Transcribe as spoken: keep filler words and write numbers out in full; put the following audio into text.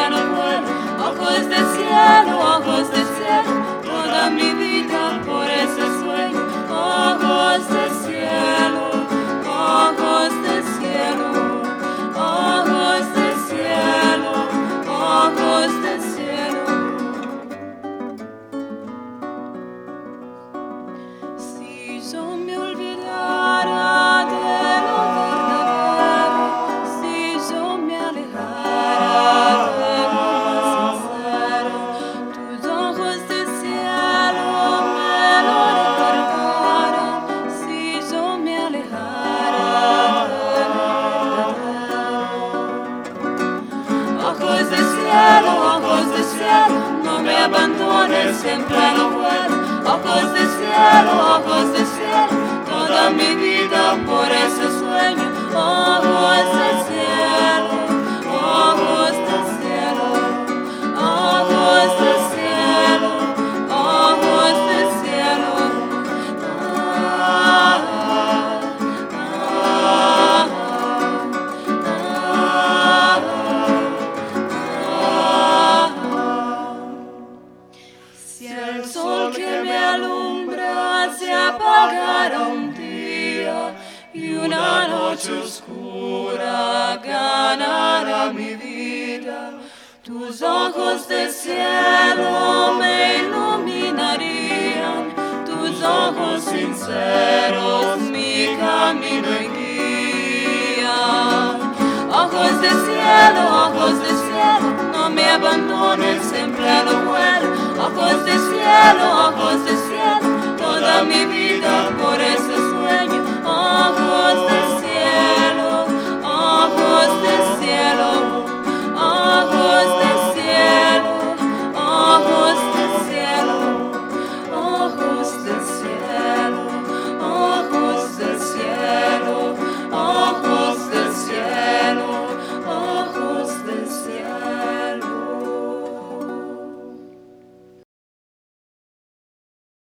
pleno vuelo, ojos de cielo, ojos de cielo, toda mi vida por ese sueño, ojos de cielo, ojos de cielo, ojos de cielo, ojos de cielo. Si yo me olvidara de lo verdadero, si yo me alejara de lo más sincero, tus ojos de cielo me lo recordaran. Si yo me alejara de lo verdadero, ojos de cielo, ojos de cielo, no me abandones en pleno vuelo. Ojos de cielo, ojos de cielo, toda mi vida por ese sueño. Ojos de cielo, ojos de cielo, ojos de cielo, ojos de cielo. Ah, ah, ah, ah, ah. Si el sol que me alumbra se apagara un día y una noche oscura ganara mi vida, tus ojos de cielo me iluminarían, tus ojos sinceros mi camino y guían. Ojos de cielo, ojos de cielo, no me abandones en pleno vuelo. Ojos de cielo, ojos de cielo, toda mi vida